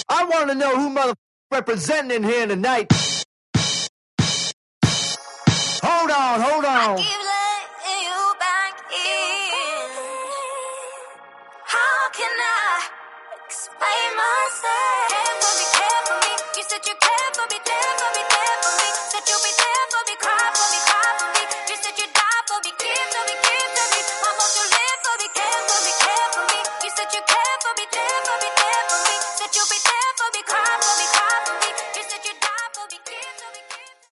I want to know who mother representing here tonight. Hold on, hold on. I keep letting you back in. How can I explain myself? Care for me. You said you care for me, care for me, care for me. Said you'll be there for me, cry for me, cry for me. You said you die for me, give to me, give to me. I want you live for me, care for me, care for me. You said you care for me, care for me, care for me. Said you'll be there for me, cry for me.